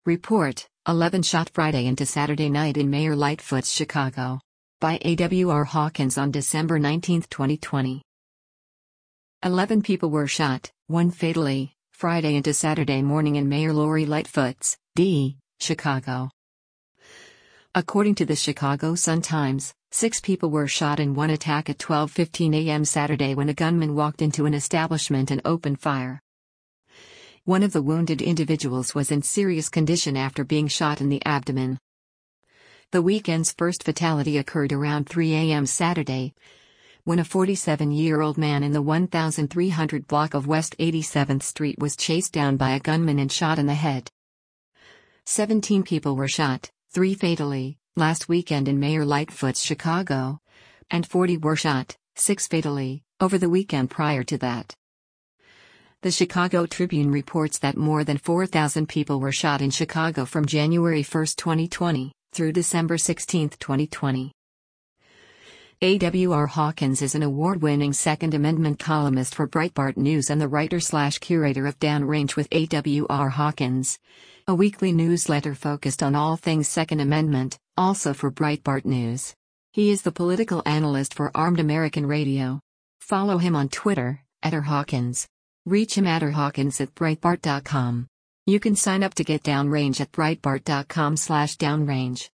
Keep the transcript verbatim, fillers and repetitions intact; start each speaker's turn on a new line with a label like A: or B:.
A: Report, eleven shot Friday into Saturday night in Mayor Lightfoot's Chicago. By A W R Hawkins on December nineteenth, twenty twenty. eleven people were shot, one fatally, Friday into Saturday morning in Mayor Lori Lightfoot's, D. Chicago. According to the Chicago Sun-Times, six people were shot in one attack at twelve fifteen a m Saturday when a gunman walked into an establishment and opened fire. One of the wounded individuals was in serious condition after being shot in the abdomen. The weekend's first fatality occurred around three a m Saturday, when a forty-seven-year-old man in the thirteen hundred block of West eighty-seventh Street was chased down by a gunman and shot in the head. Seventeen people were shot, three fatally, last weekend in Mayor Lightfoot's Chicago, and forty were shot, six fatally, over the weekend prior to that. The Chicago Tribune reports that more than four thousand people were shot in Chicago from January first, twenty twenty, through December sixteenth, twenty twenty. A W R Hawkins is an award-winning Second Amendment columnist for Breitbart News and the writer-slash-curator of Downrange with A W R Hawkins, a weekly newsletter focused on all things Second Amendment, also for Breitbart News. He is the political analyst for Armed American Radio. Follow him on Twitter, at R Hawkins. Reach him at r hawkins at breitbart dot com. You can sign up to get Downrange at breitbart dot com slash downrange.